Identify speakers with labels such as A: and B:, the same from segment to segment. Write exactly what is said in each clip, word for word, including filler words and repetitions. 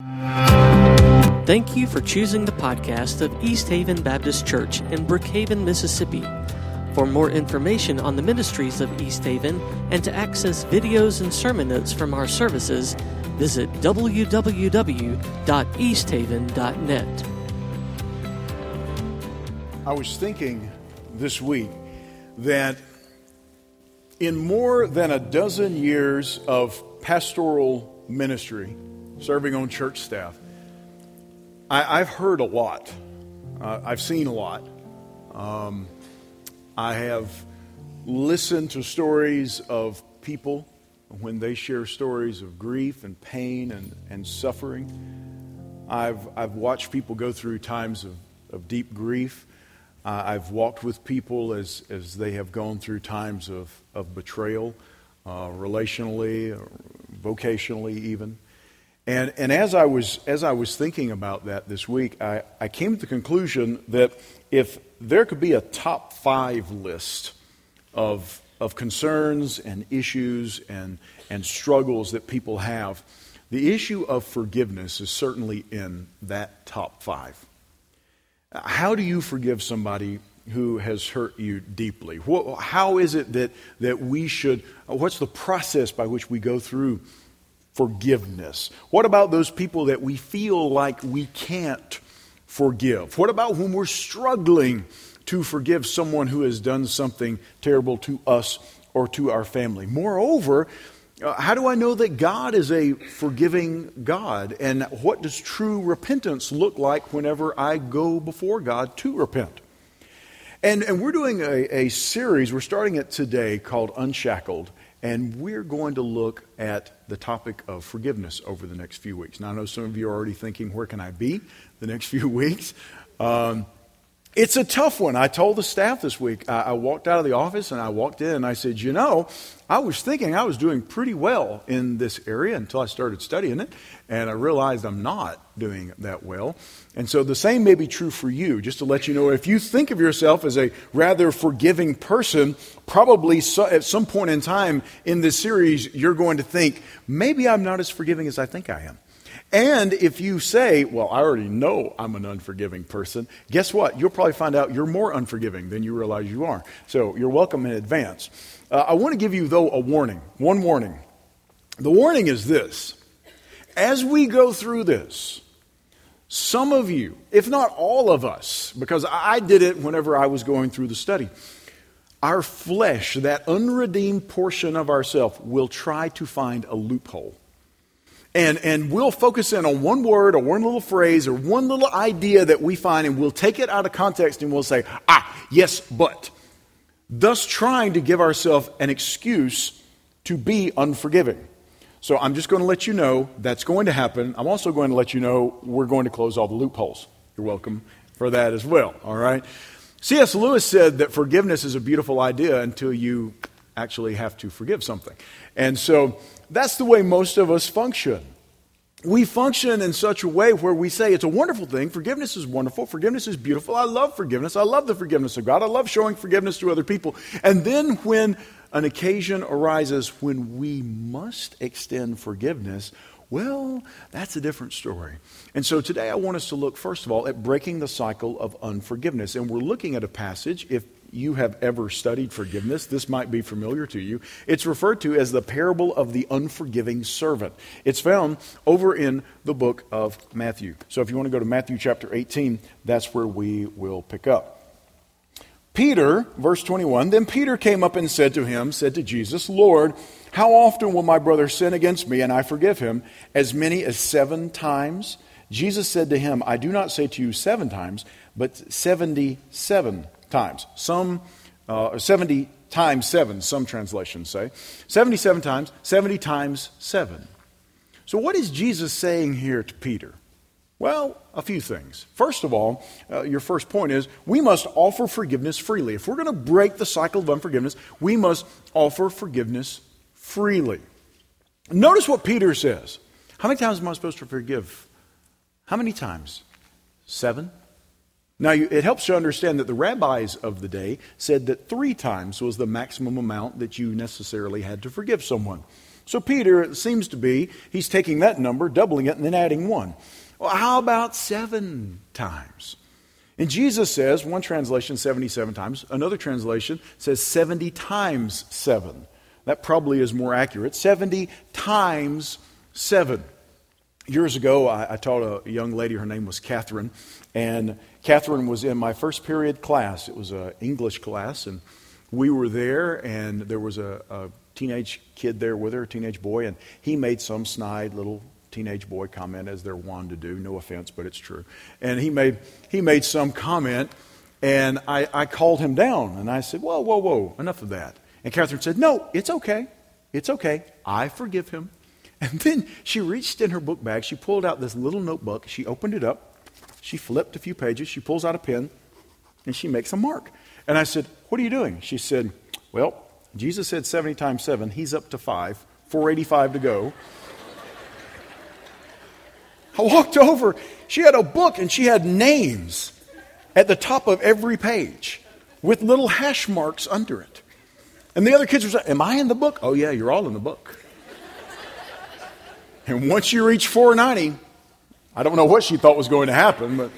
A: Thank you for choosing the podcast of East Haven Baptist Church in Brookhaven, Mississippi. For more information on the ministries of East Haven and to access videos and sermon notes from our services, visit w w w dot east haven dot net.
B: I was thinking this week that in more than a dozen years of pastoral ministry, serving on church staff, I, I've heard a lot. Uh, I've seen a lot. Um, I have listened to stories of people when they share stories of grief and pain and, and suffering. I've I've watched people go through times of, of deep grief. Uh, I've walked with people as, as they have gone through times of, of betrayal, uh, relationally, or vocationally even. And and as I was as I was thinking about that this week, I, I came to the conclusion that if there could be a top five list of of concerns and issues and and struggles that people have, the issue of forgiveness is certainly in that top five. How do you forgive somebody who has hurt you deeply? How is it that that we should? What's the process by which we go through forgiveness? What about those people that we feel like we can't forgive? What about when we're struggling to forgive someone who has done something terrible to us or to our family? Moreover, uh, how do I know that God is a forgiving God? And what does true repentance look like whenever I go before God to repent? And, and we're doing a, a series, we're starting it today, called Unshackled. And we're going to look at the topic of forgiveness over the next few weeks. Now, I know some of you are already thinking, where can I be the next few weeks? Um, it's a tough one. I told the staff this week, I, I walked out of the office and I walked in and I said, you know, I was thinking I was doing pretty well in this area until I started studying it. And I realized I'm not doing that well. And so the same may be true for you. Just to let you know, if you think of yourself as a rather forgiving person, probably so, at some point in time in this series, you're going to think, maybe I'm not as forgiving as I think I am. And if you say, well, I already know I'm an unforgiving person, guess what? You'll probably find out you're more unforgiving than you realize you are. So you're welcome in advance. Uh, I want to give you, though, a warning. One warning. The warning is this. As we go through this, some of you, if not all of us, because I did it whenever I was going through the study, our flesh, that unredeemed portion of ourself, will try to find a loophole. And and we'll focus in on one word or one little phrase or one little idea that we find, and we'll take it out of context and we'll say, ah, yes, but. Thus trying to give ourselves an excuse to be unforgiving. So I'm just going to let you know that's going to happen. I'm also going to let you know we're going to close all the loopholes. You're welcome for that as well, all right? C S Lewis said that forgiveness is a beautiful idea until you actually have to forgive something. And so that's the way most of us function. We function in such a way where we say it's a wonderful thing. Forgiveness is wonderful. Forgiveness is beautiful. I love forgiveness. I love the forgiveness of God. I love showing forgiveness to other people. And then when an occasion arises when we must extend forgiveness, well, that's a different story. And so today I want us to look, first of all, at breaking the cycle of unforgiveness. And we're looking at a passage, if you have ever studied forgiveness, this might be familiar to you. It's referred to as the parable of the unforgiving servant. It's found over in the book of Matthew. So if you want to go to Matthew chapter eighteen, that's where we will pick up. Peter, verse twenty-one, then Peter came up and said to him, said to Jesus, Lord, how often will my brother sin against me and I forgive him? As many as seven times? Jesus said to him, I do not say to you seven times, but seventy-seven times. Some, uh, seventy times seven, some translations say. seventy-seven times, seventy times seven. So what is Jesus saying here to Peter? Well, a few things. First of all, uh, your first point is we must offer forgiveness freely. If we're going to break the cycle of unforgiveness, we must offer forgiveness freely. Notice what Peter says. How many times am I supposed to forgive? How many times? Seven? Now, it helps you understand that the rabbis of the day said that three times was the maximum amount that you necessarily had to forgive someone. So Peter, it seems to be, he's taking that number, doubling it, and then adding one. Well, how about seven times? And Jesus says, one translation, seventy-seven times. Another translation says seventy times seven. That probably is more accurate. seventy times seven. Years ago, I, I taught a young lady, her name was Catherine, and Catherine was in my first period class. It was an English class, and we were there, and there was a, a teenage kid there with her, a teenage boy, and he made some snide little teenage boy comment, as they're wont to do. No offense, but it's true. And he made he made some comment, and I, I called him down, and I said, whoa, whoa, whoa, enough of that. And Catherine said, no, it's okay. It's okay. I forgive him. And then she reached in her book bag. She pulled out this little notebook. She opened it up. She flipped a few pages. She pulls out a pen, and she makes a mark. And I said, what are you doing? She said, well, Jesus said seventy times seven. He's up to five. four hundred eighty-five to go. I walked over. She had a book, and she had names at the top of every page with little hash marks under it. And the other kids were saying, am I in the book? Oh, yeah, you're all in the book. And once you reach four ninety, I don't know what she thought was going to happen, but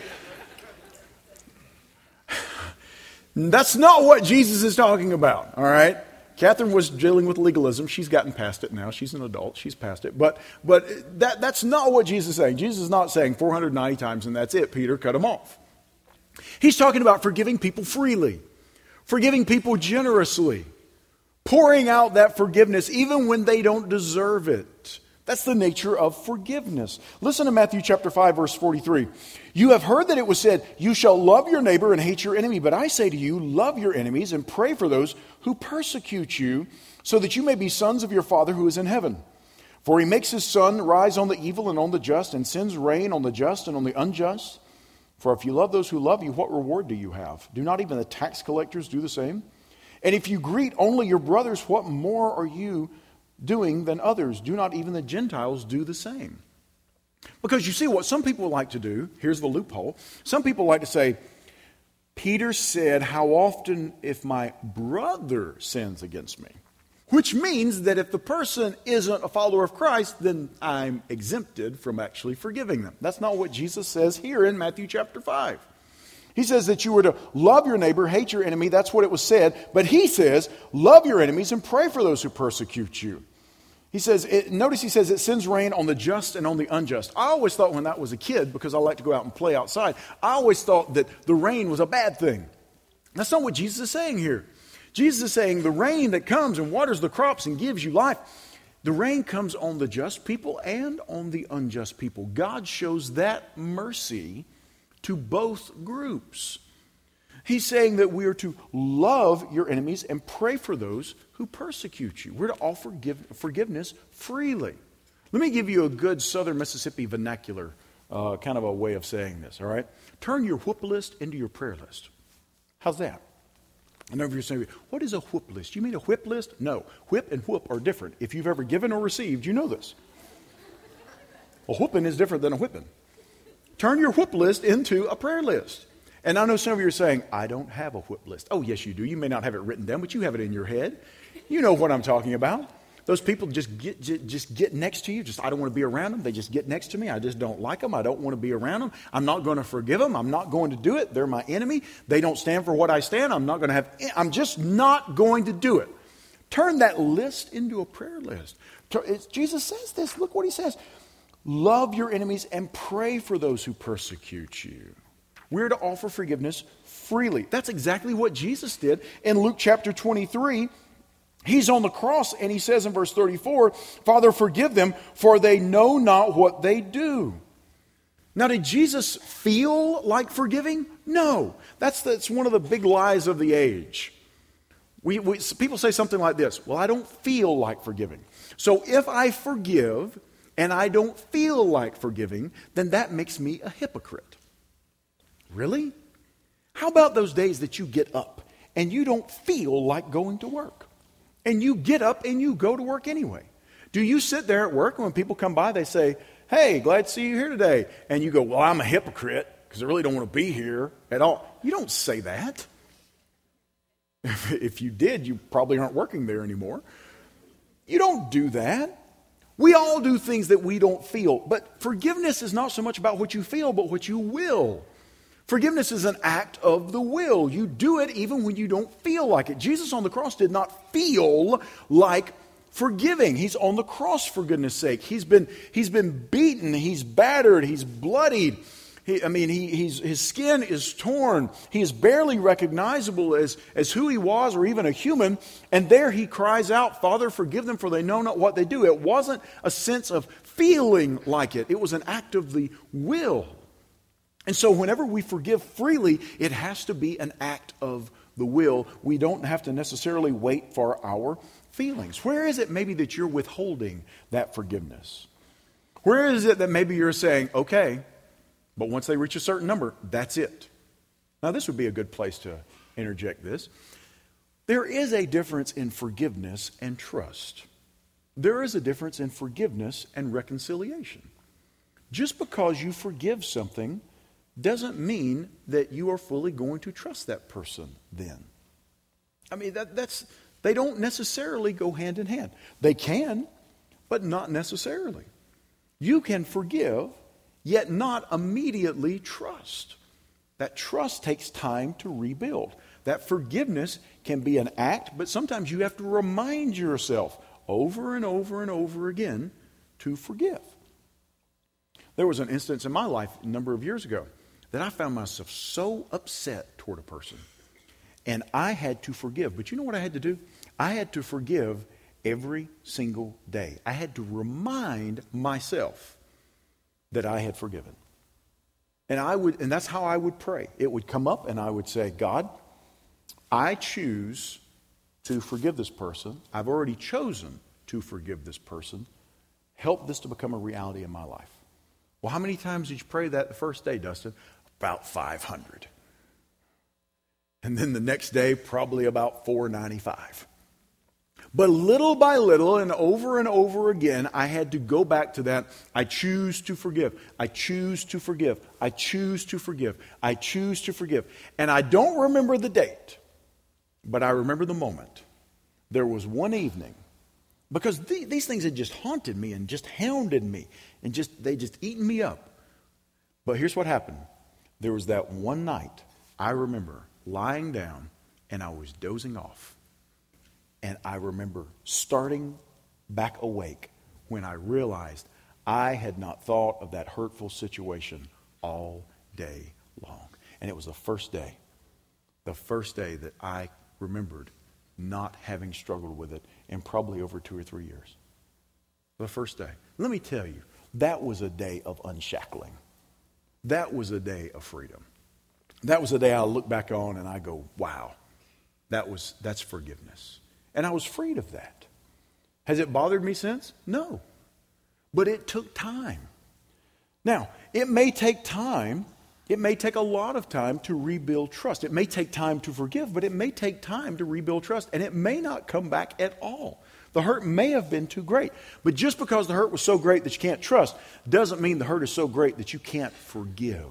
B: that's not what Jesus is talking about, all right? Catherine was dealing with legalism. She's gotten past it now. She's an adult. She's past it. But but that, that's not what Jesus is saying. Jesus is not saying four hundred ninety times and that's it. Peter, cut him off. He's talking about forgiving people freely, forgiving people generously, pouring out that forgiveness even when they don't deserve it. That's the nature of forgiveness. Listen to Matthew chapter five, verse forty-three. You have heard that it was said, you shall love your neighbor and hate your enemy. But I say to you, love your enemies and pray for those who persecute you, so that you may be sons of your Father who is in heaven. For he makes his sun rise on the evil and on the just, and sends rain on the just and on the unjust. For if you love those who love you, what reward do you have? Do not even the tax collectors do the same? And if you greet only your brothers, what more are you doing than others? Do not even the Gentiles do the same? Because you see, what some people like to do, here's the loophole. Some people like to say, Peter said, how often if my brother sins against me? Which means that if the person isn't a follower of Christ, then I'm exempted from actually forgiving them. That's not what Jesus says here in Matthew chapter five. He says that you were to love your neighbor, hate your enemy. That's what it was said. But he says, love your enemies and pray for those who persecute you. He says, it, notice he says it sends rain on the just and on the unjust. I always thought when I was a kid, because I like to go out and play outside, I always thought that the rain was a bad thing. That's not what Jesus is saying here. Jesus is saying the rain that comes and waters the crops and gives you life, the rain comes on the just people and on the unjust people. God shows that mercy to both groups. He's saying that we are to love your enemies and pray for those who persecute you. We're to offer give, forgiveness freely. Let me give you a good Southern Mississippi vernacular uh, kind of a way of saying this, all right? Turn your whoop list into your prayer list. How's that? I know if you're saying, what is a whoop list? You mean a whip list? No. Whip and whoop are different. If you've ever given or received, you know this. A whooping is different than a whipping. Turn your whoop list into a prayer list. And I know some of you are saying, I don't have a whip list. Oh, yes, you do. You may not have it written down, but you have it in your head. You know what I'm talking about. Those people just get just get next to you. Just I don't want to be around them. They just get next to me. I just don't like them. I don't want to be around them. I'm not going to forgive them. I'm not going to do it. They're my enemy. They don't stand for what I stand. I'm not going to have, I'm just not going to do it. Turn that list into a prayer list. Jesus says this. Look what he says. Love your enemies and pray for those who persecute you. We're to offer forgiveness freely. That's exactly what Jesus did in Luke chapter twenty-three. He's on the cross and he says in verse thirty-four, Father, forgive them, for they know not what they do. Now, did Jesus feel like forgiving? No. That's, that's one of the big lies of the age. We, we, people say something like this, well, I don't feel like forgiving. So if I forgive and I don't feel like forgiving, then that makes me a hypocrite. Really? How about those days that you get up and you don't feel like going to work? And you get up and you go to work anyway. Do you sit there at work and when people come by, they say, hey, glad to see you here today. And you go, well, I'm a hypocrite because I really don't want to be here at all. You don't say that. If you did, you probably aren't working there anymore. You don't do that. We all do things that we don't feel. But forgiveness is not so much about what you feel, but what you will. Forgiveness is an act of the will. You do it even when you don't feel like it. Jesus on the cross did not feel like forgiving. He's on the cross for goodness sake. He's been, he's been beaten. He's battered. He's bloodied. He, I mean, he, he's, his skin is torn. He is barely recognizable as, as who he was or even a human. And there he cries out, Father, forgive them for they know not what they do. It wasn't a sense of feeling like it. It was an act of the will. And so whenever we forgive freely, it has to be an act of the will. We don't have to necessarily wait for our feelings. Where is it maybe that you're withholding that forgiveness? Where is it that maybe you're saying, okay, but once they reach a certain number, that's it? Now, this would be a good place to interject this. There is a difference in forgiveness and trust. There is a difference in forgiveness and reconciliation. Just because you forgive something doesn't mean that you are fully going to trust that person then. I mean, that, that's they don't necessarily go hand in hand. They can, but not necessarily. You can forgive, yet not immediately trust. That trust takes time to rebuild. That forgiveness can be an act, but sometimes you have to remind yourself over and over and over again to forgive. There was an instance in my life a number of years ago that I found myself so upset toward a person, and I had to forgive. But you know what I had to do? I had to forgive every single day. I had to remind myself that I had forgiven. And I would, and that's how I would pray. It would come up and I would say, God, I choose to forgive this person. I've already chosen to forgive this person. Help this to become a reality in my life. Well, how many times did you pray that the first day, Dustin? About five hundred. And then the next day, probably about four ninety-five. But little by little and over and over again, I had to go back to that. I choose to forgive. I choose to forgive. I choose to forgive. I choose to forgive. And I don't remember the date, but I remember the moment. There was one evening, because th- these things had just haunted me and just hounded me and just they just eaten me up. But here's what happened. There was that one night, I remember lying down and I was dozing off. And I remember starting back awake when I realized I had not thought of that hurtful situation all day long. And it was the first day, the first day that I remembered not having struggled with it in probably over two or three years. The first day. Let me tell you, that was a day of unshackling. That was a day of freedom. That was a day I look back on and I go, wow, that was that's forgiveness. And I was freed of that. Has it bothered me since? No. But it took time. Now, it may take time. It may take a lot of time to rebuild trust. It may take time to forgive, but it may take time to rebuild trust. And it may not come back at all. The hurt may have been too great. But just because the hurt was so great that you can't trust doesn't mean the hurt is so great that you can't forgive.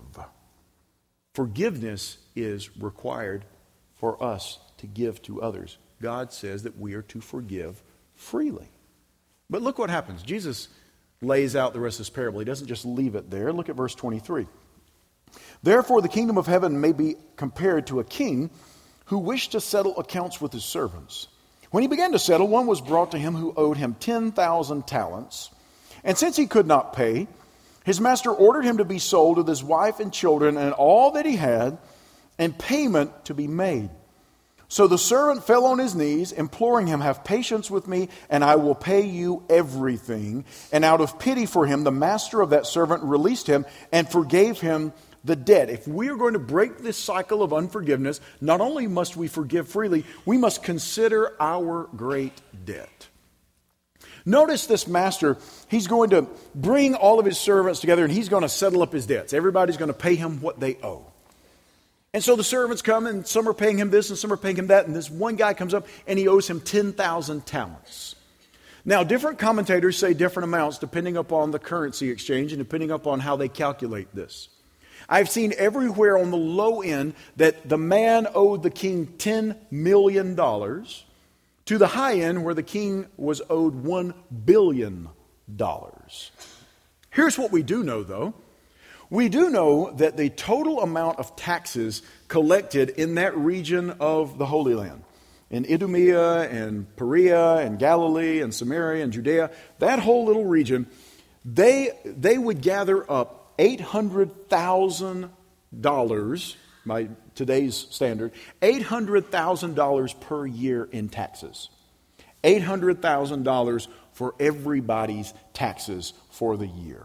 B: Forgiveness is required for us to give to others. God says that we are to forgive freely. But look what happens. Jesus lays out the rest of this parable. He doesn't just leave it there. Look at verse twenty-three. Therefore the kingdom of heaven may be compared to a king who wished to settle accounts with his servants. When he began to settle, one was brought to him who owed him ten thousand talents. And since he could not pay, his master ordered him to be sold with his wife and children and all that he had, and payment to be made. So the servant fell on his knees, imploring him, have patience with me, and I will pay you everything. And out of pity for him, the master of that servant released him and forgave him the debt. If we are going to break this cycle of unforgiveness, not only must we forgive freely, we must consider our great debt. Notice this master, he's going to bring all of his servants together and he's going to settle up his debts. Everybody's going to pay him what they owe. And so the servants come and some are paying him this and some are paying him that. And this one guy comes up and he owes him ten thousand talents. Now, different commentators say different amounts depending upon the currency exchange and depending upon how they calculate this. I've seen everywhere on the low end that the man owed the king ten million dollars to the high end where the king was owed one billion dollars. Here's what we do know, though. We do know that the total amount of taxes collected in that region of the Holy Land, in Idumea and Perea and Galilee and Samaria and Judea, that whole little region, they, they would gather up eight hundred thousand dollars, by today's standard, eight hundred thousand dollars per year in taxes. eight hundred thousand dollars for everybody's taxes for the year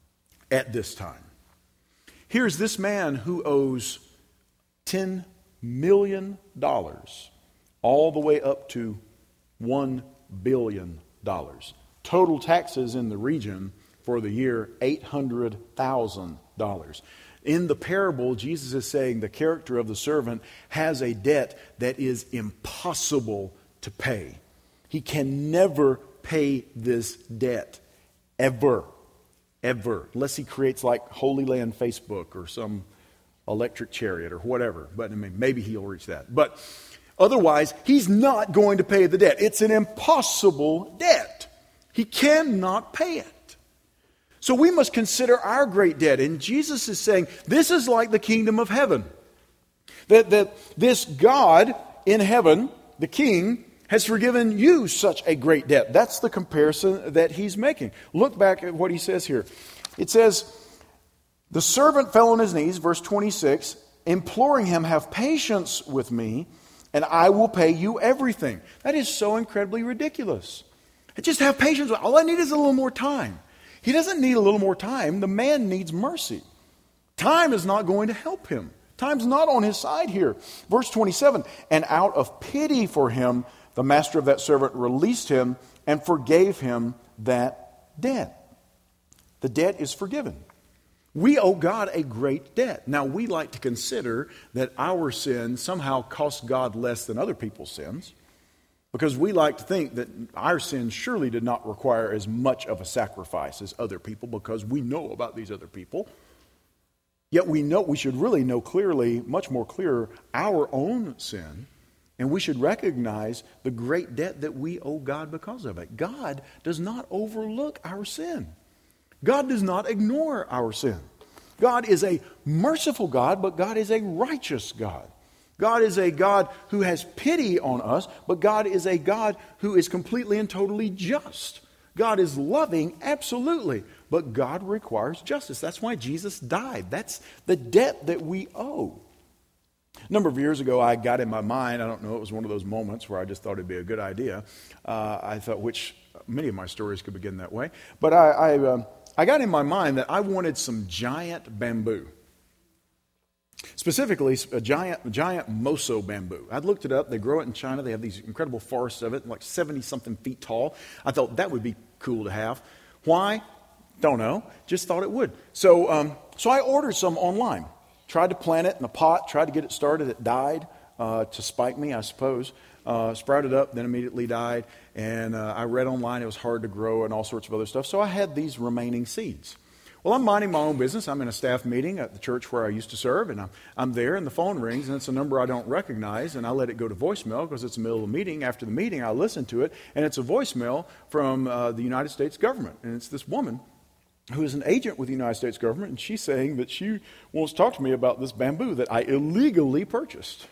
B: at this time. Here's this man who owes ten million dollars all the way up to one billion dollars. Total taxes in the region for the year, eight hundred thousand dollars. In the parable, Jesus is saying the character of the servant has a debt that is impossible to pay. He can never pay this debt, ever, ever, unless he creates like Holy Land Facebook or some electric chariot or whatever. But I mean, maybe he'll reach that. But otherwise, he's not going to pay the debt. It's an impossible debt. He cannot pay it. So we must consider our great debt. And Jesus is saying, this is like the kingdom of heaven. That, that this God in heaven, the King, has forgiven you such a great debt. That's the comparison that he's making. Look back at what he says here. It says, the servant fell on his knees, verse twenty-six, imploring him, have patience with me, and I will pay you everything. That is so incredibly ridiculous. Just have patience. All I need is a little more time. He doesn't need a little more time. The man needs mercy. Time is not going to help him. Time's not on his side here. Verse twenty-seven, and out of pity for him, the master of that servant released him and forgave him that debt. The debt is forgiven. We owe God a great debt. Now, we like to consider that our sin somehow costs God less than other people's sins, because we like to think that our sin surely did not require as much of a sacrifice as other people, because we know about these other people. Yet we know, we should really know clearly, much more clearer, our own sin. And we should recognize the great debt that we owe God because of it. God does not overlook our sin. God does not ignore our sin. God is a merciful God, but God is a righteous God. God is a God who has pity on us, but God is a God who is completely and totally just. God is loving, absolutely, but God requires justice. That's why Jesus died. That's the debt that we owe. A number of years ago, I got in my mind, I don't know, it was one of those moments where I just thought it'd be a good idea. Uh, I thought, which many of my stories could begin that way. But I, I, uh, I got in my mind that I wanted some giant bamboo. Specifically, a giant, giant moso bamboo. I looked it up. They grow it in China. They have these incredible forests of it, like seventy-something feet tall. I thought that would be cool to have. Why? Don't know. Just thought it would. So, um, so I ordered some online. Tried to plant it in a pot. Tried to get it started. It died uh, to spite me, I suppose. Uh, sprouted up, then immediately died. And uh, I read online it was hard to grow and all sorts of other stuff. So I had these remaining seeds. Well, I'm minding my own business. I'm in a staff meeting at the church where I used to serve, and I'm, I'm there, and the phone rings, and it's a number I don't recognize, and I let it go to voicemail because it's the middle of the meeting. After the meeting, I listen to it, and it's a voicemail from uh, the United States government, and it's this woman who is an agent with the United States government, and she's saying that she wants to talk to me about this bamboo that I illegally purchased.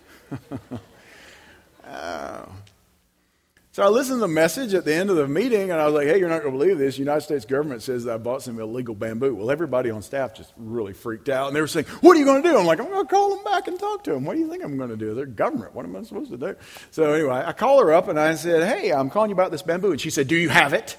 B: oh. So I listened to the message at the end of the meeting, and I was like, hey, you're not going to believe this. The United States government says that I bought some illegal bamboo. Well, everybody on staff just really freaked out, and they were saying, what are you going to do? I'm like, I'm going to call them back and talk to them. What do you think I'm going to do? They're government. What am I supposed to do? So anyway, I call her up, and I said, hey, I'm calling you about this bamboo. And she said, do you have it?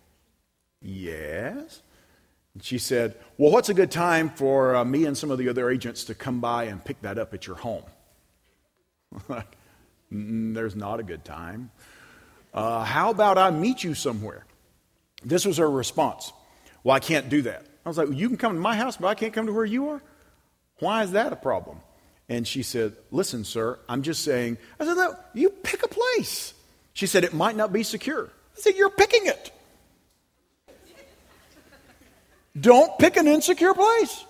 B: Yes. And she said, well, what's a good time for uh, me and some of the other agents to come by and pick that up at your home? Like, there's not a good time. Uh, how about I meet you somewhere? This was her response. Well, I can't do that. I was like, well, you can come to my house, but I can't come to where you are? Why is that a problem? And she said, listen, sir, I'm just saying. I said, no, you pick a place. She said, it might not be secure. I said, you're picking it. Don't pick an insecure place.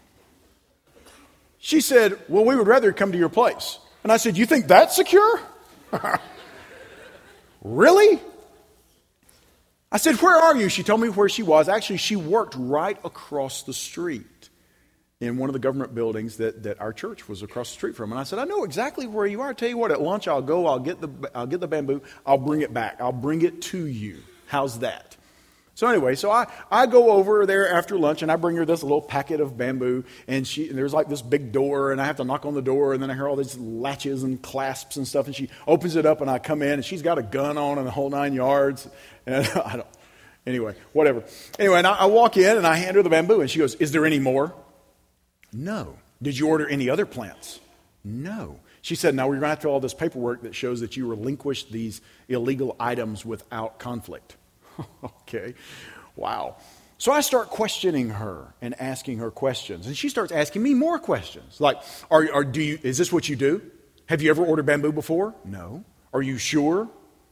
B: She said, well, we would rather come to your place. And I said, you think that's secure? Really? I said, where are you? She told me where she was. Actually, she worked right across the street in one of the government buildings that, that our church was across the street from. And I said, I know exactly where you are. I tell you what, at lunch I'll go, I'll get the I'll get the bamboo, I'll bring it back. I'll bring it to you. How's that? So anyway, so I, I go over there after lunch and I bring her this little packet of bamboo, and she and there's like this big door, and I have to knock on the door, and then I hear all these latches and clasps and stuff, and she opens it up and I come in and she's got a gun on and the whole nine yards. And I don't anyway, whatever. Anyway, and I, I walk in and I hand her the bamboo, and she goes, is there any more? No. Did you order any other plants? No. She said, now we're going to have to do all this paperwork that shows that you relinquished these illegal items without conflict. Okay. Wow. So I start questioning her and asking her questions. And she starts asking me more questions. Like, are, are do you, is this what you do? Have you ever ordered bamboo before? No. Are you sure?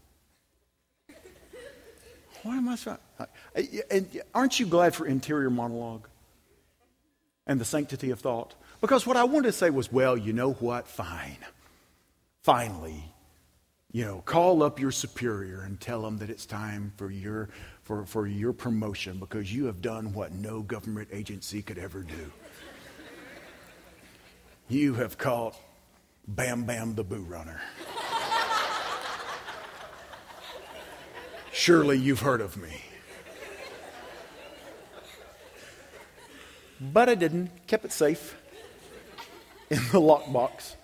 B: What am I saying? And aren't you glad for interior monologue and the sanctity of thought? Because what I wanted to say was, well, you know what? Fine. Finally, you know, call up your superior and tell them that it's time for your for, for your promotion because you have done what no government agency could ever do. You have caught Bam Bam the Boo Runner. Surely you've heard of me. But I didn't. Kept it safe in the lockbox.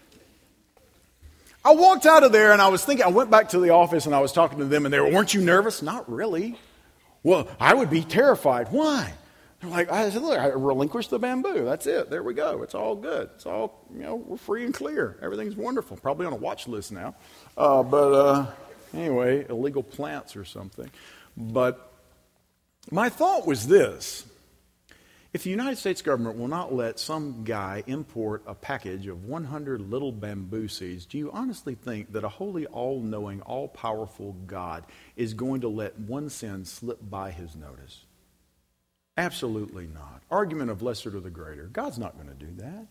B: I walked out of there and I was thinking, I went back to the office and I was talking to them and they were, weren't you nervous? Not really. Well, I would be terrified. Why? They're like, I said, look, I relinquished the bamboo. That's it. There we go. It's all good. It's all, you know, we're free and clear. Everything's wonderful. Probably on a watch list now. Uh, but uh, anyway, illegal plants or something. But my thought was this. If the United States government will not let some guy import a package of one hundred little bamboo seeds, do you honestly think that a holy, all-knowing, all-powerful God is going to let one sin slip by his notice? Absolutely not. Argument of lesser to the greater. God's not going to do that.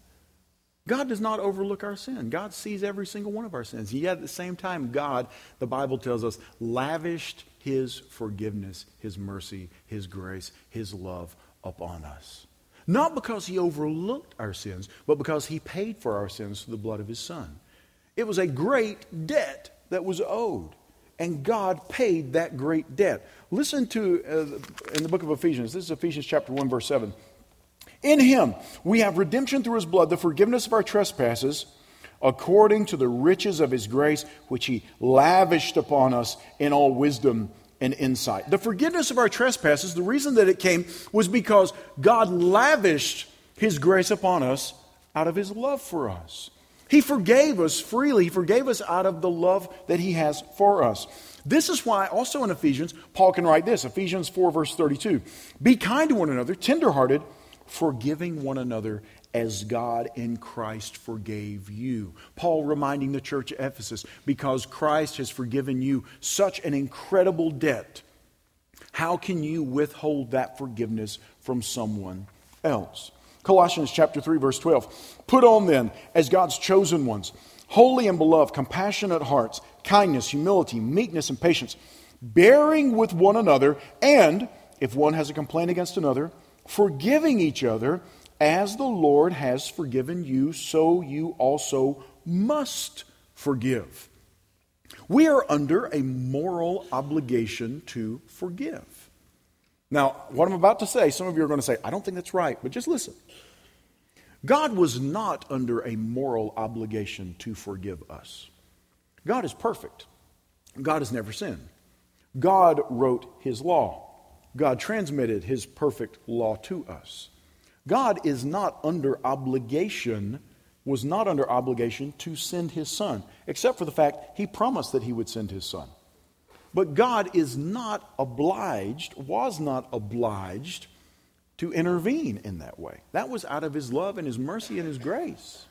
B: God does not overlook our sin. God sees every single one of our sins. Yet at the same time, God, the Bible tells us, lavished his forgiveness, his mercy, his grace, his love upon us. Not because he overlooked our sins, but because he paid for our sins through the blood of his Son. It was a great debt that was owed, and God paid that great debt. Listen to, uh, in the book of Ephesians, this is Ephesians chapter one, verse seven. In him we have redemption through his blood, the forgiveness of our trespasses, according to the riches of his grace, which he lavished upon us in all wisdom and insight. The forgiveness of our trespasses, the reason that it came was because God lavished his grace upon us out of his love for us. He forgave us freely. He forgave us out of the love that he has for us. This is why also in Ephesians, Paul can write this, Ephesians four, verse thirty-two. Be kind to one another, tenderhearted, forgiving one another as God in Christ forgave you. Paul reminding the church at Ephesus, because Christ has forgiven you such an incredible debt, how can you withhold that forgiveness from someone else? Colossians chapter three, verse twelve. Put on then, as God's chosen ones, holy and beloved, compassionate hearts, kindness, humility, meekness, and patience, bearing with one another, and, if one has a complaint against another, forgiving each other, as the Lord has forgiven you, so you also must forgive. We are under a moral obligation to forgive. Now, what I'm about to say, some of you are going to say, I don't think that's right, but just listen. God was not under a moral obligation to forgive us. God is perfect. God has never sinned. God wrote his law. God transmitted his perfect law to us. God is not under obligation, was not under obligation to send his Son, except for the fact he promised that he would send his Son. But God is not obliged, was not obliged to intervene in that way. That was out of his love and his mercy and his grace.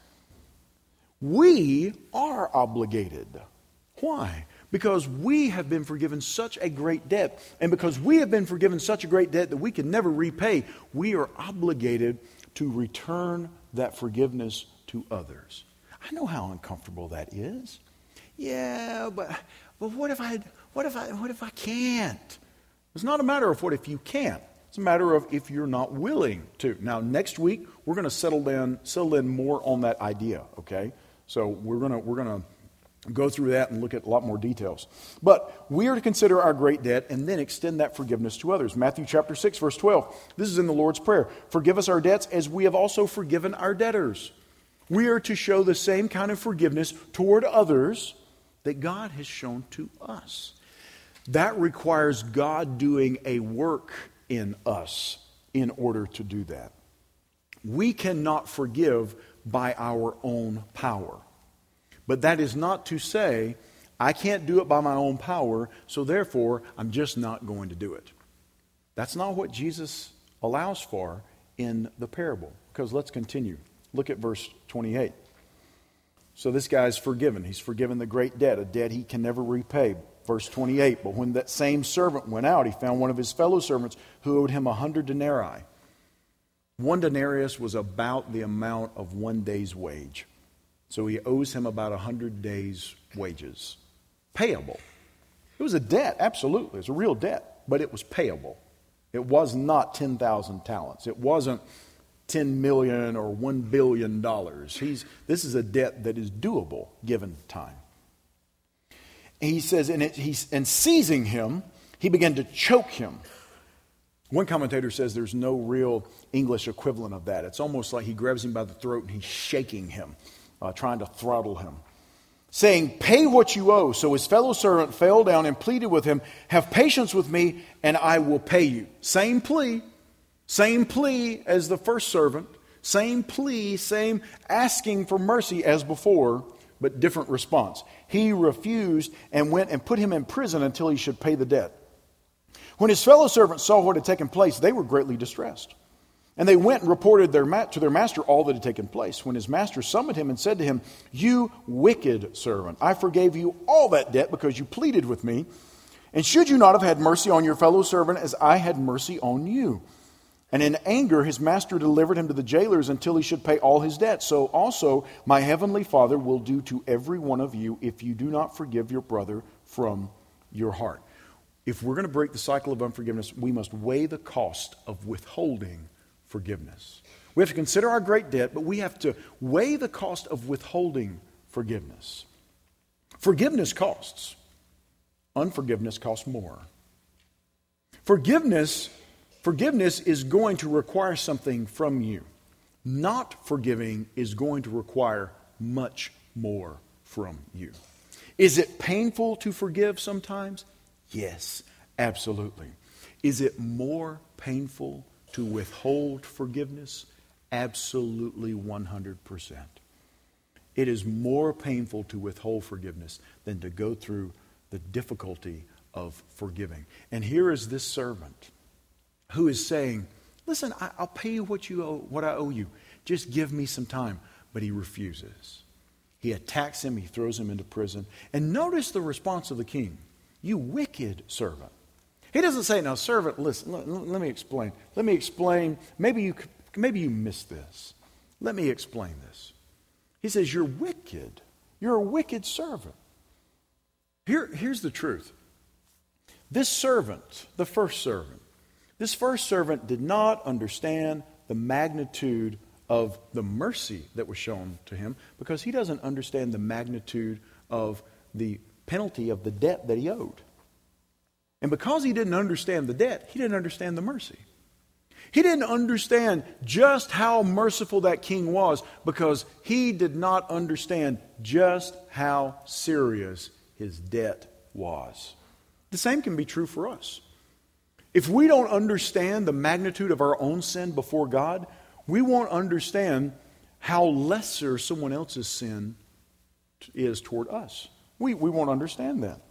B: We are obligated. Why? Because we have been forgiven such a great debt. And because we have been forgiven such a great debt that we can never repay, we are obligated to return that forgiveness to others. I know how uncomfortable that is. Yeah, but but what if I what if I what if I can't? It's not a matter of what if you can't. It's a matter of if you're not willing to. Now, next week, we're going to settle in, settle in more on that idea, okay? So we're going to we're going to go through that and look at a lot more details. But we are to consider our great debt and then extend that forgiveness to others. Matthew chapter six, verse twelve. This is in the Lord's Prayer. Forgive us our debts as we have also forgiven our debtors. We are to show the same kind of forgiveness toward others that God has shown to us. That requires God doing a work in us in order to do that. We cannot forgive by our own power. But that is not to say, I can't do it by my own power, so therefore I'm just not going to do it. That's not what Jesus allows for in the parable. Because let's continue. Look at verse twenty-eight. So this guy's forgiven. He's forgiven the great debt, a debt he can never repay. Verse twenty-eight, but when that same servant went out, he found one of his fellow servants who owed him a hundred denarii. One denarius was about the amount of one day's wage. So he owes him about a hundred days' wages. Payable. It was a debt, absolutely. It was a real debt, but it was payable. It was not ten thousand talents. It wasn't ten million or one billion dollars. He's, this is a debt that is doable given time. And he says, and, it, he's, and seizing him, he began to choke him. One commentator says there's no real English equivalent of that. It's almost like he grabs him by the throat and he's shaking him, uh, trying to throttle him, saying, pay what you owe. So his fellow servant fell down and pleaded with him, have patience with me and I will pay you. Same plea, same plea as the first servant, same plea, same asking for mercy as before, but different response. He refused and went and put him in prison until he should pay the debt. When his fellow servants saw what had taken place, they were greatly distressed. And they went and reported their ma- to their master all that had taken place. When his master summoned him and said to him, you wicked servant, I forgave you all that debt because you pleaded with me. And should you not have had mercy on your fellow servant as I had mercy on you? And in anger, his master delivered him to the jailers until he should pay all his debt. So also my heavenly Father will do to every one of you if you do not forgive your brother from your heart. If we're going to break the cycle of unforgiveness, we must weigh the cost of withholding forgiveness. We have to consider our great debt, but we have to weigh the cost of withholding forgiveness. Forgiveness costs. Unforgiveness costs more. Forgiveness Forgiveness is going to require something from you. Not forgiving is going to require much more from you. Is it painful to forgive sometimes? Yes, absolutely. Is it more painful to withhold forgiveness? Absolutely one hundred percent. It is more painful to withhold forgiveness than to go through the difficulty of forgiving. And here is this servant who is saying, listen, I, I'll pay you what you owe, what I owe you. Just give me some time. But he refuses. He attacks him. He throws him into prison. And notice the response of the king. You wicked servant. He doesn't say, now servant, listen, let, let me explain. Let me explain. Maybe you, maybe you missed this. Let me explain this. He says, you're wicked. You're a wicked servant. Here, here's the truth. This servant, the first servant, This first servant did not understand the magnitude of the mercy that was shown to him because he doesn't understand the magnitude of the penalty of the debt that he owed. And because he didn't understand the debt, he didn't understand the mercy. He didn't understand just how merciful that king was because he did not understand just how serious his debt was. The same can be true for us. If we don't understand the magnitude of our own sin before God, we won't understand how lesser someone else's sin is toward us. We, we won't understand that.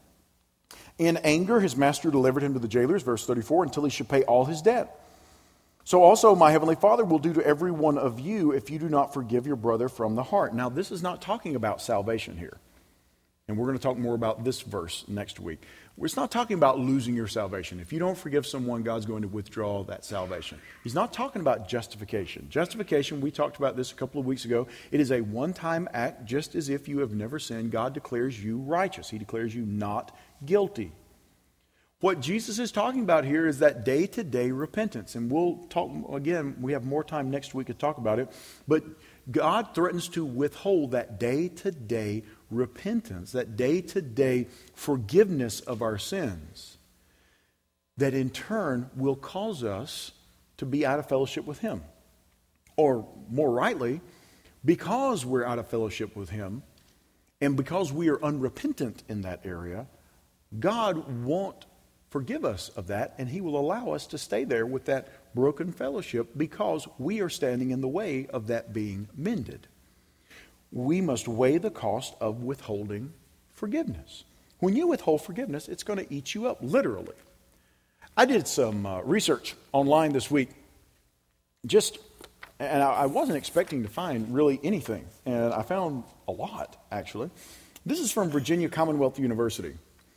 B: In anger, his master delivered him to the jailers, verse thirty-four, until he should pay all his debt. So also my heavenly Father will do to every one of you if you do not forgive your brother from the heart. Now, this is not talking about salvation here. And we're going to talk more about this verse next week. It's not talking about losing your salvation. If you don't forgive someone, God's going to withdraw that salvation. He's not talking about justification. Justification, we talked about this a couple of weeks ago. It is a one-time act, just as if you have never sinned. God declares you righteous. He declares you not guilty. What Jesus is talking about here is that day-to-day repentance. And we'll talk, again, we have more time next week to talk about it. But God threatens to withhold that day-to-day repentance, that day-to-day forgiveness of our sins, that in turn will cause us to be out of fellowship with Him. Or more rightly, because we're out of fellowship with Him, and because we are unrepentant in that area, God won't forgive us of that, and He will allow us to stay there with that broken fellowship because we are standing in the way of that being mended. We must weigh the cost of withholding forgiveness. When you withhold forgiveness, it's going to eat you up, literally. I did some uh, research online this week, just, and I, I wasn't expecting to find really anything, and I found a lot, actually. This is from Virginia Commonwealth University.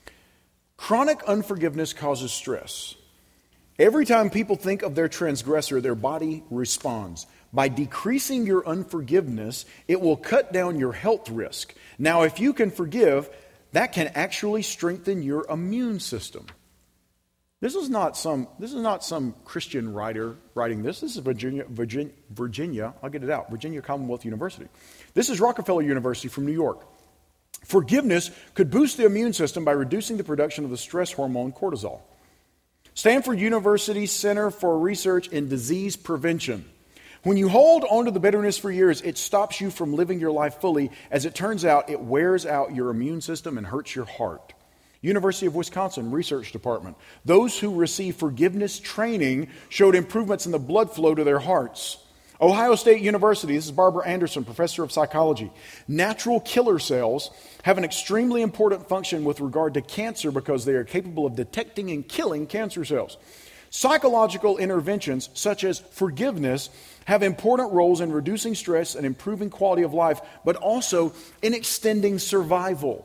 B: Chronic unforgiveness causes stress. Every time people think of their transgressor, their body responds. By decreasing your unforgiveness, it will cut down your health risk. Now, if you can forgive, that can actually strengthen your immune system. This is not some, this is not some Christian writer writing this. This is Virginia, Virginia, Virginia, I'll get it out, Virginia Commonwealth University. This is Rockefeller University from New York. Forgiveness could boost the immune system by reducing the production of the stress hormone cortisol. Stanford University Center for Research in Disease Prevention. When you hold on to the bitterness for years, it stops you from living your life fully. As it turns out, it wears out your immune system and hurts your heart. University of Wisconsin Research Department. Those who received forgiveness training showed improvements in the blood flow to their hearts. Ohio State University, this is Barbara Anderson, professor of psychology. Natural killer cells have an extremely important function with regard to cancer because they are capable of detecting and killing cancer cells. Psychological interventions such as forgiveness have important roles in reducing stress and improving quality of life, but also in extending survival.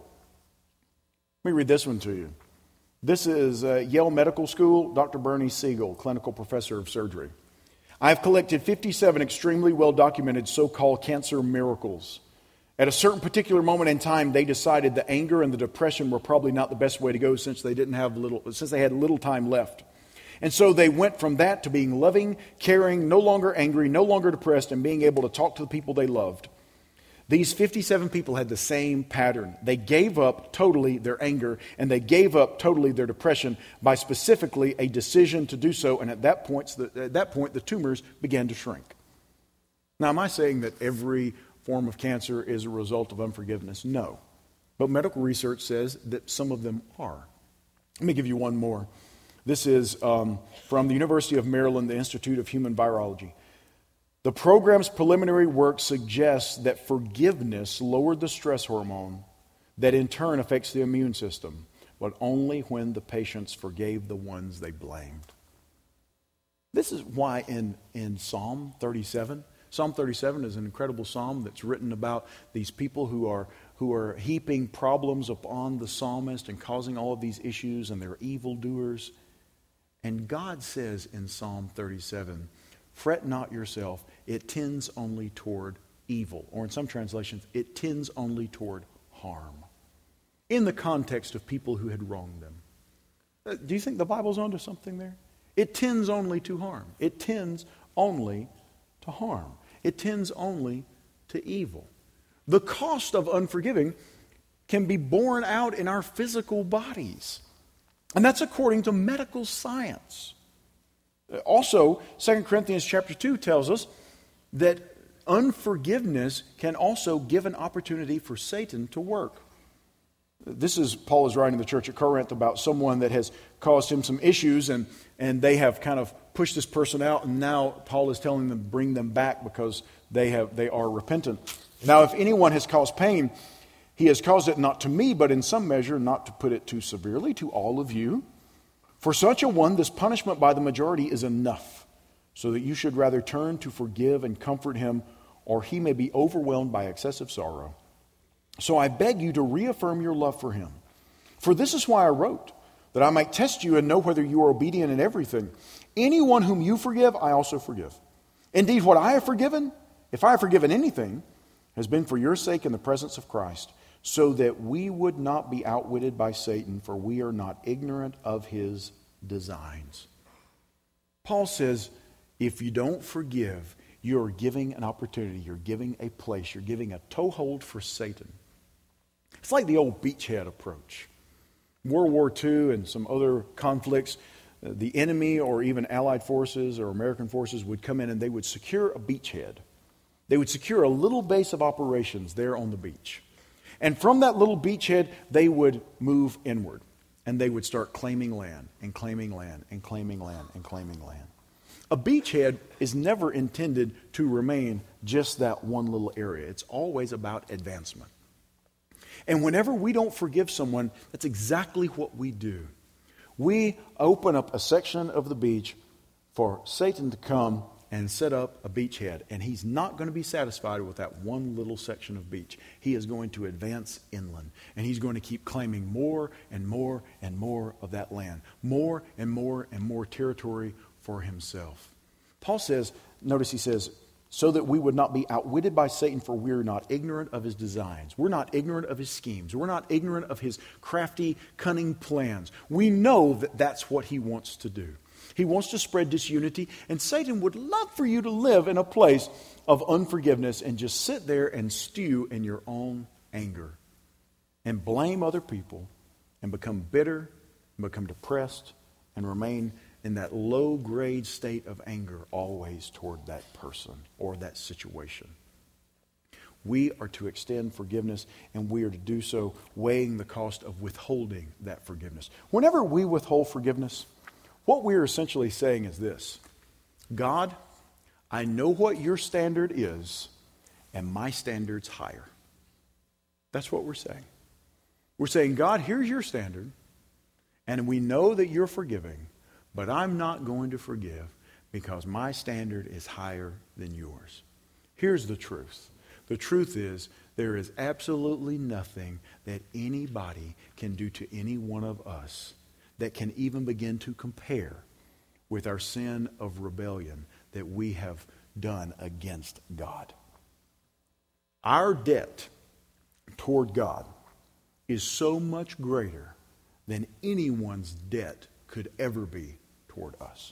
B: Let me read this one to you. This is uh, Yale Medical School, Doctor Bernie Siegel, clinical professor of surgery. I have collected fifty-seven extremely well-documented so-called cancer miracles. At a certain particular moment in time, they decided the anger and the depression were probably not the best way to go since they didn't have little, since they had little time left. And so they went from that to being loving, caring, no longer angry, no longer depressed, and being able to talk to the people they loved. These fifty-seven people had the same pattern. They gave up totally their anger, and they gave up totally their depression by specifically a decision to do so. And at that point, at that point, the tumors began to shrink. Now, am I saying that every form of cancer is a result of unforgiveness? No. But medical research says that some of them are. Let me give you one more. This is um, from the University of Maryland, the Institute of Human Virology. The program's preliminary work suggests that forgiveness lowered the stress hormone that in turn affects the immune system, but only when the patients forgave the ones they blamed. This is why in, in Psalm thirty-seven, Psalm thirty-seven is an incredible psalm that's written about these people who are who are heaping problems upon the psalmist and causing all of these issues, and they're evildoers. And God says in Psalm thirty-seven, fret not yourself, it tends only toward evil. Or in some translations, it tends only toward harm. In the context of people who had wronged them. Uh, do you think the Bible's onto something there? It tends only to harm. It tends only to harm. It tends only to evil. The cost of unforgiving can be borne out in our physical bodies. And that's according to medical science. Also, Second Corinthians chapter two tells us that unforgiveness can also give an opportunity for Satan to work. This is, Paul is writing to the church at Corinth about someone that has caused him some issues, and, and they have kind of pushed this person out, and now Paul is telling them to bring them back because they have they are repentant. Now, if anyone has caused pain, he has caused it not to me, but in some measure, not to put it too severely, to all of you. For such a one, this punishment by the majority is enough, so that you should rather turn to forgive and comfort him, or he may be overwhelmed by excessive sorrow. So I beg you to reaffirm your love for him. For this is why I wrote, that I might test you and know whether you are obedient in everything. Anyone whom you forgive, I also forgive. Indeed, what I have forgiven, if I have forgiven anything, has been for your sake in the presence of Christ, so that we would not be outwitted by Satan, for we are not ignorant of his designs. Paul says, if you don't forgive, you're giving an opportunity, you're giving a place, you're giving a toehold for Satan. It's like the old beachhead approach. World War Two and some other conflicts, the enemy or even Allied forces or American forces would come in and they would secure a beachhead. They would secure a little base of operations there on the beach. And from that little beachhead, they would move inward. And they would start claiming land and claiming land and claiming land and claiming land. A beachhead is never intended to remain just that one little area. It's always about advancement. And whenever we don't forgive someone, that's exactly what we do. We open up a section of the beach for Satan to come and set up a beachhead. And he's not going to be satisfied with that one little section of beach. He is going to advance inland. And he's going to keep claiming more and more and more of that land. More and more and more territory for himself. Paul says, notice he says, so that we would not be outwitted by Satan, for we are not ignorant of his designs. We're not ignorant of his schemes. We're not ignorant of his crafty, cunning plans. We know that that's what he wants to do. He wants to spread disunity, and Satan would love for you to live in a place of unforgiveness and just sit there and stew in your own anger and blame other people and become bitter and become depressed and remain in that low-grade state of anger always toward that person or that situation. We are to extend forgiveness, and we are to do so weighing the cost of withholding that forgiveness. Whenever we withhold forgiveness, what we are essentially saying is this: God, I know what your standard is, and my standard's higher. That's what we're saying. We're saying, God, here's your standard, and we know that you're forgiving, but I'm not going to forgive because my standard is higher than yours. Here's the truth. The truth is, there is absolutely nothing that anybody can do to any one of us that can even begin to compare with our sin of rebellion that we have done against God. Our debt toward God is so much greater than anyone's debt could ever be toward us.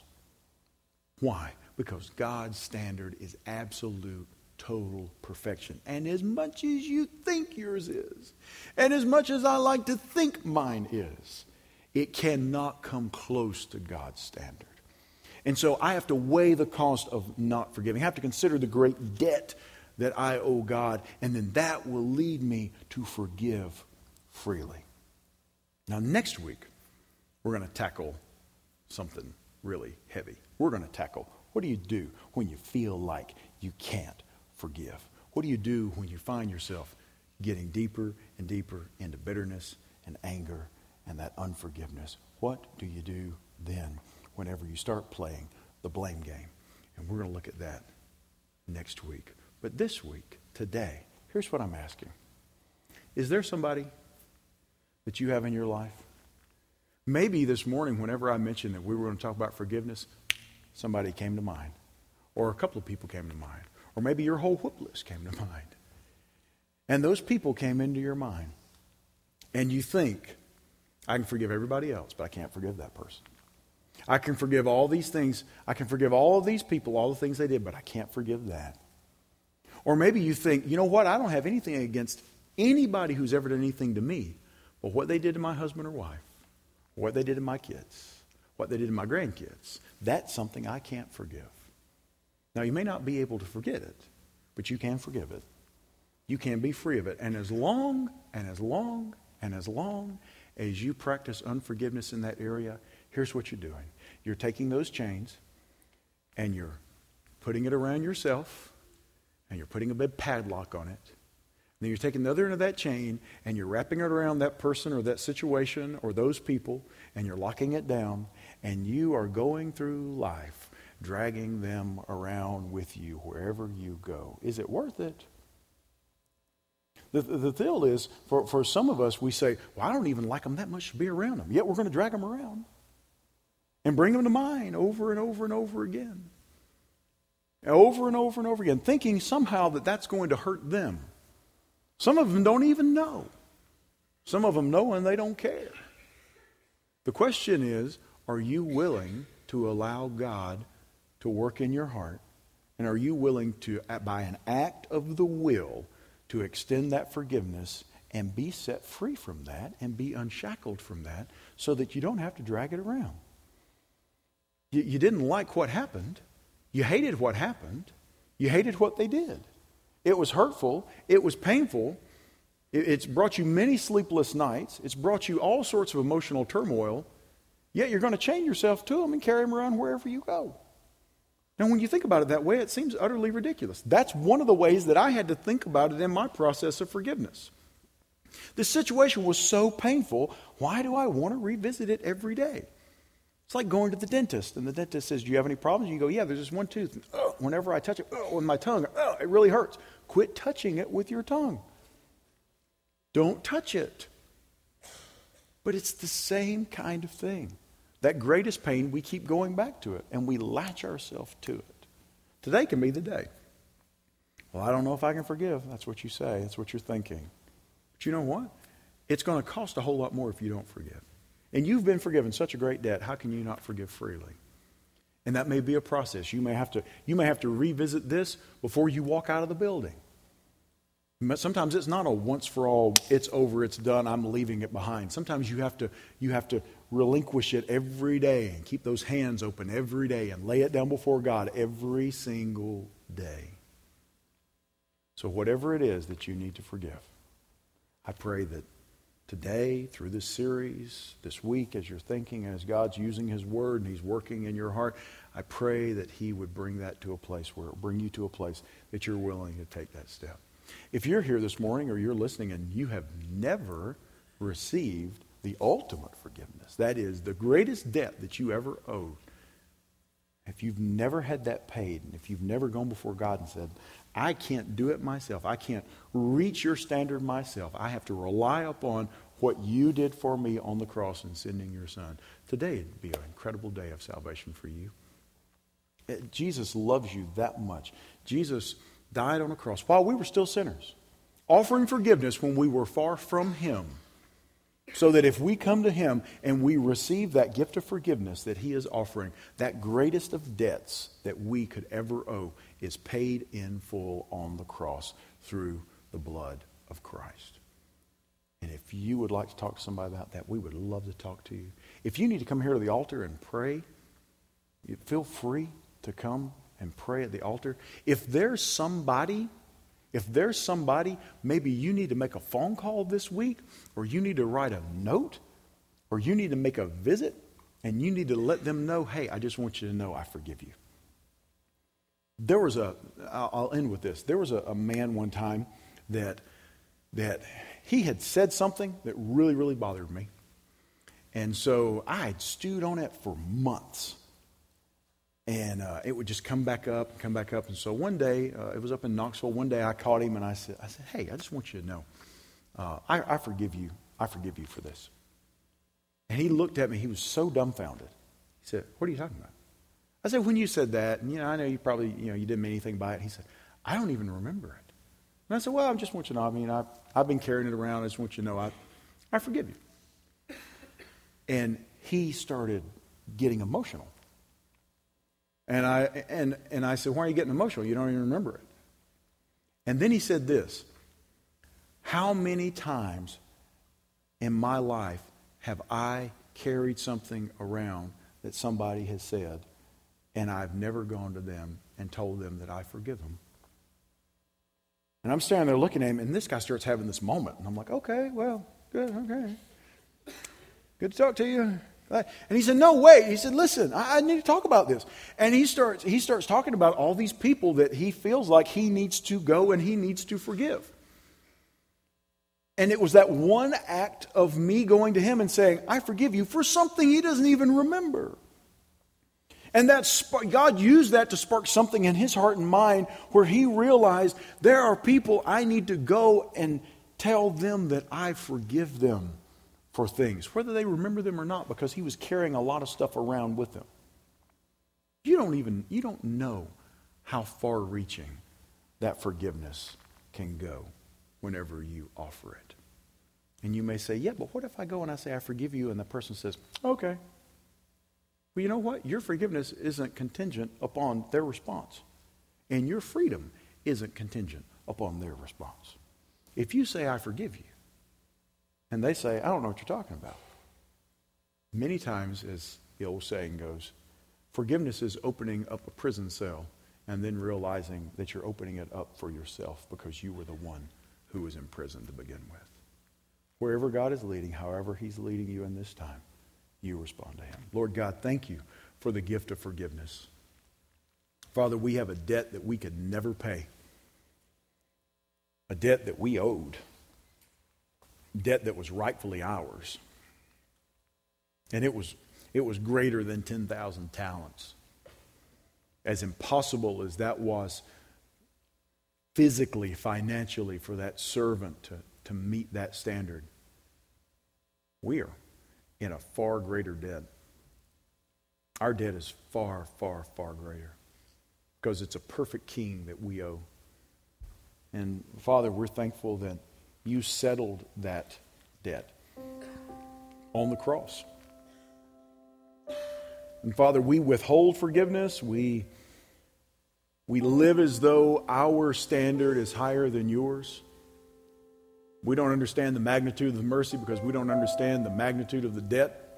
B: Why? Because God's standard is absolute, total perfection. And as much as you think yours is, and as much as I like to think mine is, it cannot come close to God's standard. And so I have to weigh the cost of not forgiving. I have to consider the great debt that I owe God, and then that will lead me to forgive freely. Now, next week, we're going to tackle something really heavy. We're going to tackle, what do you do when you feel like you can't forgive? What do you do when you find yourself getting deeper and deeper into bitterness and anger and that unforgiveness? What do you do then whenever you start playing the blame game? And we're going to look at that next week. But this week, today, here's what I'm asking. Is there somebody that you have in your life? Maybe this morning, whenever I mentioned that we were going to talk about forgiveness, somebody came to mind. Or a couple of people came to mind. Or maybe your whole whoop list came to mind. And those people came into your mind. And you think, I can forgive everybody else, but I can't forgive that person. I can forgive all these things. I can forgive all of these people, all the things they did, but I can't forgive that. Or maybe you think, you know what, I don't have anything against anybody who's ever done anything to me, but what they did to my husband or wife, what they did to my kids, what they did to my grandkids, that's something I can't forgive. Now, you may not be able to forget it, but you can forgive it. You can be free of it. And as long and as long and as long as you practice unforgiveness in that area, here's what you're doing. You're taking those chains and you're putting it around yourself and you're putting a big padlock on it. Then you're taking the other end of that chain and you're wrapping it around that person or that situation or those people and you're locking it down, and you are going through life dragging them around with you wherever you go. Is it worth it? The, the deal is, for, for some of us, we say, well, I don't even like them that much to be around them. Yet we're going to drag them around and bring them to mind over and over and over again. Over and over and over again, thinking somehow that that's going to hurt them. Some of them don't even know Some of them know and they don't care. The question is, are you willing to allow God to work in your heart? And are you willing to, by an act of the will, to extend that forgiveness and be set free from that and be unshackled from that so that you don't have to drag it around? You, you didn't like what happened. You hated what happened. You hated what they did. It was hurtful. It was painful. It, it's brought you many sleepless nights. It's brought you all sorts of emotional turmoil. Yet you're going to chain yourself to them and carry them around wherever you go. Now, when you think about it that way, it seems utterly ridiculous. That's one of the ways that I had to think about it in my process of forgiveness. This situation was so painful, why do I want to revisit it every day? It's like going to the dentist, and the dentist says, do you have any problems? You go, yeah, there's just one tooth. And, oh, whenever I touch it oh, with my tongue, oh, it really hurts. Quit touching it with your tongue. Don't touch it. But it's the same kind of thing. That greatest pain, we keep going back to it, and we latch ourselves to it. Today can be the day. Well, I don't know if I can forgive. That's what you say. That's what you're thinking. But you know what? It's going to cost a whole lot more if you don't forgive. And you've been forgiven such a great debt. How can you not forgive freely? And that may be a process. You may have to, you may have to revisit this before you walk out of the building. But sometimes it's not a once for all, it's over, it's done, I'm leaving it behind. Sometimes you have to you have to relinquish it every day and keep those hands open every day and lay it down before God every single day. So whatever it is that you need to forgive, I pray that today, through this series, this week, as you're thinking, as God's using His Word and He's working in your heart, I pray that He would bring that to a place where it will bring you to a place that you're willing to take that step. If you're here this morning or you're listening and you have never received the ultimate forgiveness, that is the greatest debt that you ever owed, if you've never had that paid, and if you've never gone before God and said, I can't do it myself, I can't reach your standard myself, I have to rely upon what you did for me on the cross in sending your Son, today would be an incredible day of salvation for you. Jesus loves you that much. Jesus died on a cross while we were still sinners, offering forgiveness when we were far from Him, so that if we come to Him and we receive that gift of forgiveness that He is offering, that greatest of debts that we could ever owe is paid in full on the cross through the blood of Christ. And if you would like to talk to somebody about that, we would love to talk to you. If you need to come here to the altar and pray, you feel free to come and pray at the altar. If there's somebody, if there's somebody, maybe you need to make a phone call this week, or you need to write a note, or you need to make a visit, and you need to let them know, hey, I just want you to know I forgive you. There was a, I'll end with this. There was a, a man one time that, that he had said something that really, really bothered me. And so I had stewed on it for months. And uh, it would just come back up and come back up. And so one day, uh, it was up in Knoxville. One day I caught him and I said, I said, hey, I just want you to know, uh, I, I forgive you. I forgive you for this. And he looked at me. He was so dumbfounded. He said, what are you talking about? I said, when you said that, and you know, I know you probably, you know, you didn't mean anything by it. He said, I don't even remember it. And I said, well, I just want you to know, I mean, I've, I've been carrying it around. I just want you to know, I, I forgive you. And he started getting emotional. And I and and I said, why are you getting emotional? You don't even remember it. And then he said this, how many times in my life have I carried something around that somebody has said, and I've never gone to them and told them that I forgive them? And I'm standing there looking at him, and this guy starts having this moment. And I'm like, okay, well, good, okay. Good to talk to you. And he said, no, wait. He said, listen, I, I need to talk about this. And he starts he starts talking about all these people that he feels like he needs to go and he needs to forgive. And it was that one act of me going to him and saying, I forgive you for something he doesn't even remember. And that sp- God used that to spark something in his heart and mind where he realized there are people I need to go and tell them that I forgive them for things, whether they remember them or not, because he was carrying a lot of stuff around with him. You don't even, you don't know how far-reaching that forgiveness can go whenever you offer it. And you may say, yeah, but what if I go and I say, I forgive you, and the person says, okay. Well, you know what? Your forgiveness isn't contingent upon their response. And your freedom isn't contingent upon their response. If you say, I forgive you, and they say, I don't know what you're talking about. Many times, as the old saying goes, forgiveness is opening up a prison cell and then realizing that you're opening it up for yourself because you were the one who was in prison to begin with. Wherever God is leading, however he's leading you in this time, you respond to him. Lord God, thank you for the gift of forgiveness. Father, we have a debt that we could never pay. A debt that we owed. Debt that was rightfully ours. And it was it was greater than ten thousand talents. As impossible as that was physically, financially for that servant to, to meet that standard, we are in a far greater debt. Our debt is far, far, far greater because it's a perfect king that we owe. And Father, we're thankful that you settled that debt on the cross. And Father, we withhold forgiveness. We, we live as though our standard is higher than yours. We don't understand the magnitude of the mercy because we don't understand the magnitude of the debt.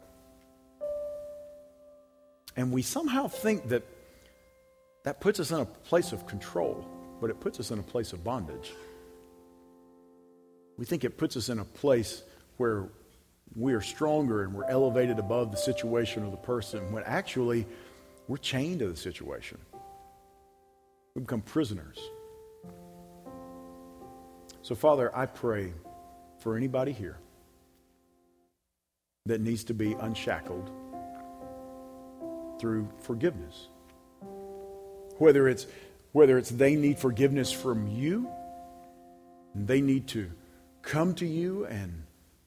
B: And we somehow think that that puts us in a place of control, but it puts us in a place of bondage. We think it puts us in a place where we are stronger and we're elevated above the situation or the person, when actually we're chained to the situation. We become prisoners. So, Father, I pray for anybody here that needs to be unshackled through forgiveness. Whether it's whether it's they need forgiveness from you, and they need to come to you and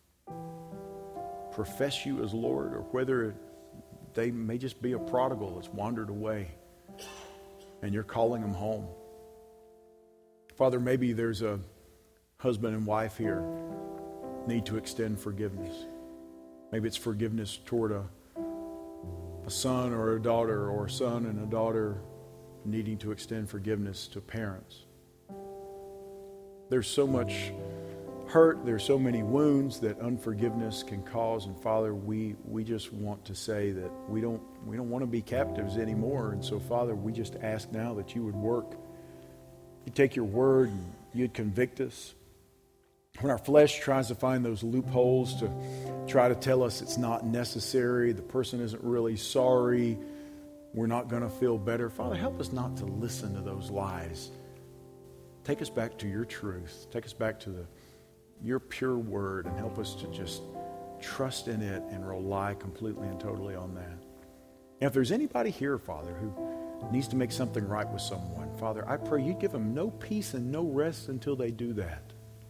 B: profess you as Lord, or whether they may just be a prodigal that's wandered away and you're calling them home. Father, maybe there's a husband and wife here need to extend forgiveness. Maybe it's forgiveness toward a, a son or a daughter, or a son and a daughter needing to extend forgiveness to parents. There's so much hurt, there's so many wounds that unforgiveness can cause, and Father, we we just want to say that we don't we don't want to be captives anymore. And so, Father, we just ask now that you would work. You take your word and you'd convict us. When our flesh tries to find those loopholes to try to tell us it's not necessary, the person isn't really sorry, we're not going to feel better, Father, help us not to listen to those lies. Take us back to your truth. Take us back to the your pure word, and help us to just trust in it and rely completely and totally on that. And if there's anybody here, Father, who needs to make something right with someone, Father, I pray you give them no peace and no rest until they do that.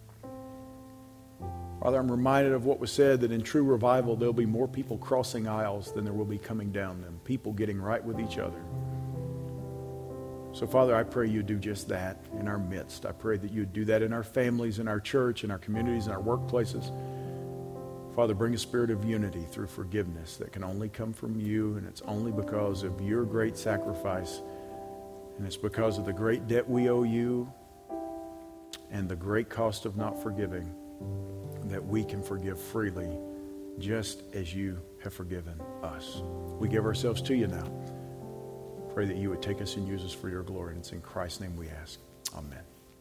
B: Father, I'm reminded of what was said, that in true revival there'll be more people crossing aisles than there will be coming down them, people getting right with each other. So, Father, I pray you do just that in our midst. I pray that you do that in our families, in our church, in our communities, in our workplaces. Father, bring a spirit of unity through forgiveness that can only come from you, and it's only because of your great sacrifice, and it's because of the great debt we owe you and the great cost of not forgiving that we can forgive freely, just as you have forgiven us. We give ourselves to you now. Pray that you would take us and use us for your glory. And it's in Christ's name we ask. Amen.